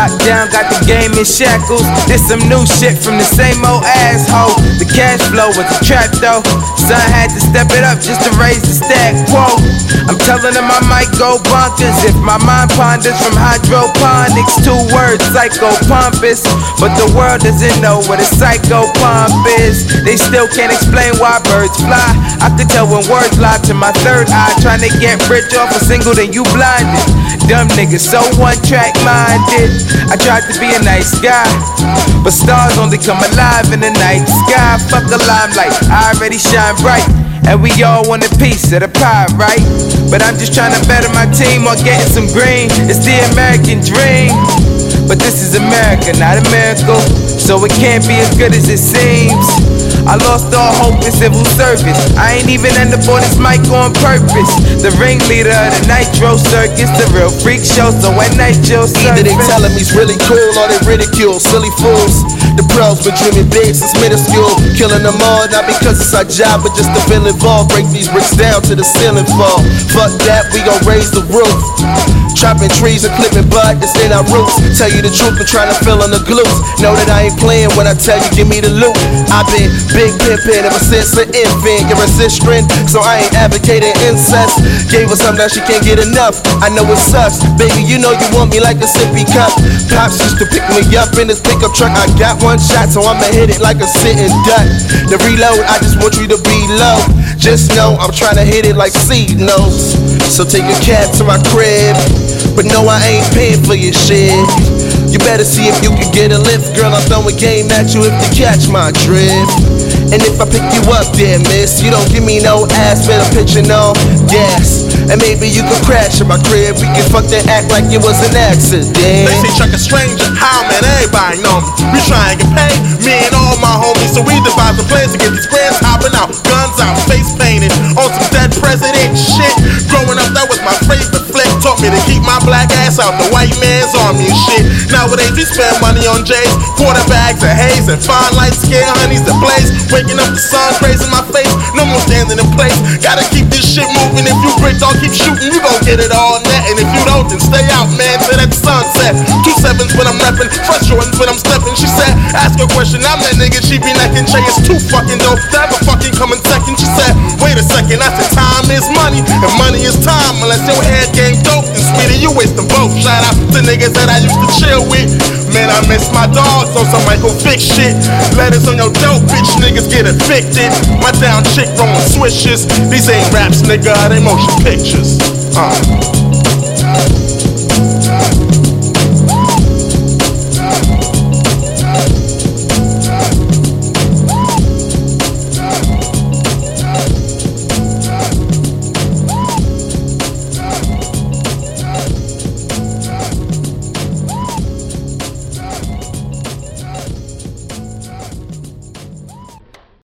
Locked down, got the game in shackles. This some new shit from the same old asshole. The cash flow was a trap though. Son had to step it up just to raise the stack. Whoa, I'm telling him I might go bonkers if my mind ponders from hydroponics. 2 words, psycho pompous, but the world doesn't know what a psycho pump is. They still can't explain why birds fly. I could tell when words lie to my third eye. Trying to get rich off a single, then you blinded. Dumb niggas, so one-track minded. I tried to be a nice guy, but stars only come alive in the night sky. Fuck a limelight, I already shine bright, and we all want a piece of the pie, right? But I'm just trying to better my team or getting some green. It's the American dream, but this is America, not a miracle, so it can't be as good as it seems. I lost all hope in civil service. I ain't even end up on this mic on purpose. The ringleader of the Nitro Circus, the real freak show, so at night you'll surface. Either they tell him he's really cool or they ridicule. Silly fools, the pros been dreaming big since minuscule. Killing them all, not because it's our job, but just to feel involved. Break these bricks down to the ceiling fall. Fuck that, we gon' raise the roof. Chopping trees and clipping bud, it's in our roots. Tell you the truth, I'm trying to fill in the glue. Know that I ain't playing when I tell you give me the loot. I've been big pimpin' ever since an infant. You're a sister, so I ain't advocating incest. Gave her something that she can't get enough. I know it sucks, baby, you know you want me like a sippy cup. Pops used to pick me up in his pickup truck. I got 1 shot, so I'ma hit it like a sitting duck. The reload, I just want you to be low. Just know I'm trying to hit it like seed notes. So take a cab to my crib, but no, I ain't paying for your shit. You better see if you can get a lift, girl. I'm throwing game at you if you catch my drift. And if I pick you up there, miss, you don't give me no ass, better pitching on gas. And maybe you could crash in my crib. We can fuck that act like it was an accident. They say Chuck a stranger, how man, everybody know me. We try and get paid, me and all my homies. So we devise a plan to get these brands hopping out. Guns out, face painted, on some dead president shit. Growing up, that was my favorite flick. Taught me to keep my black ass out the white man's army and shit. Nowadays we spend money on J's, quarterbacks and haze, and fine light skin honeys that blaze. Waking up the sun, raising my face, no more standing in place. Gotta keep this shit moving. If you break, I'll keep shooting. You gon' get it all net, and if you don't, then stay out, man, till that sunset. 2 7s when I'm reppin', fresh Jordans when I'm steppin'. She said, ask a question, I'm that nigga. She be necking, Jay is too fucking dope. That ever fucking coming second. She said, wait a second, I said time is money, and money is time. Unless your head game dope, then sweetie, you wasting both. Shout out to niggas that I used to chill with. Man, I miss my dogs on some Michael Vick shit. Letters on your dope, bitch, niggas get evicted. My down chick rolling swishes. These ain't raps, nigga, they motion pictures.